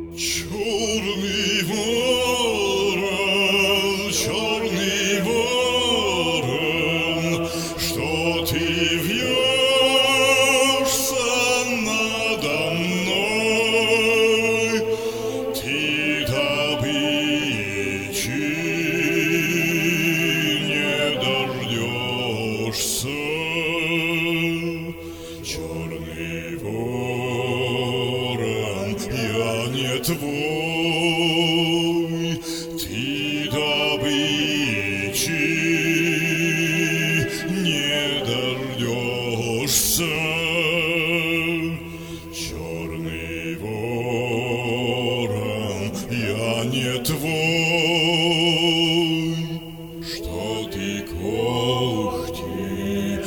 Черный ворон, что ты вьешься надо мной, ты добычи не дождешься. Черный ворон, я не твой, ты добычи не дождешься. Черный ворон, я не твой, что ты когти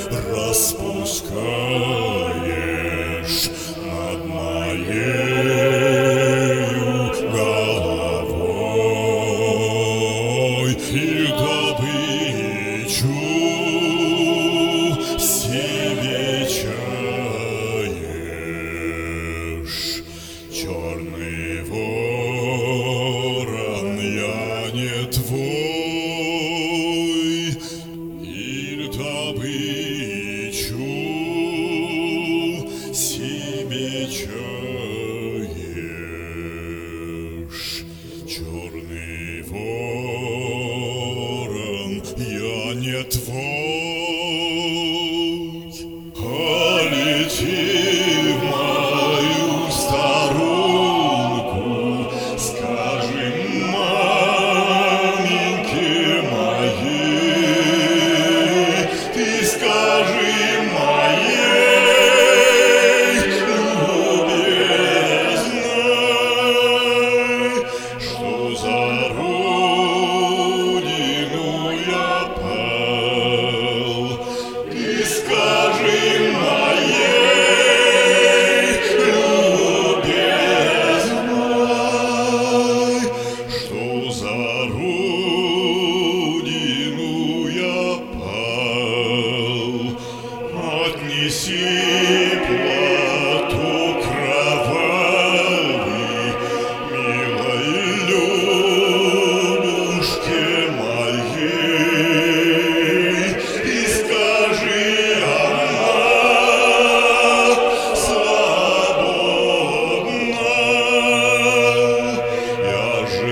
распускаешь над моею головой и добычу себе чаешь. Черный ворон, я не твой, и добычу себе чаешь. Черный ворон, я не твой, а лети в мою сторонку, скажи маменьке моей, ты скажи моей любезной, что за родину я пал, ты скажи моей любезной, что за родину я пал. Отнеси платок кровавый милой Любушке моей, и скажи, она свободна. Я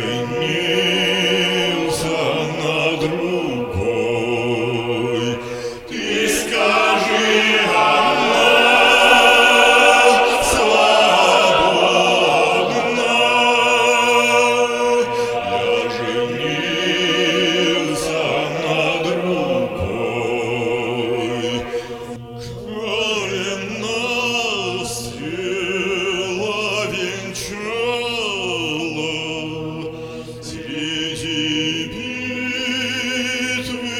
женился на другой, ты скажи, она свободна. Я женился на другой. Колена стрела венчала среди битвы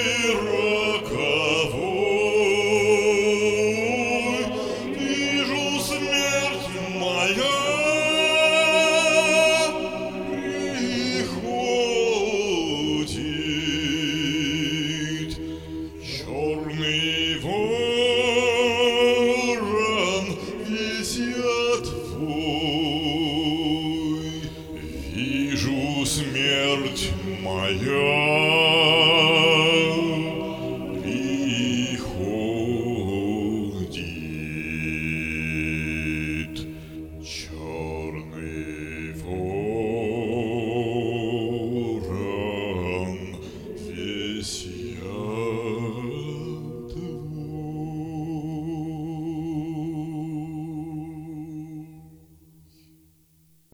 роковой. Вижу, смерть моя приходит. Черный ворон, весь я твой, вижу, смерть моя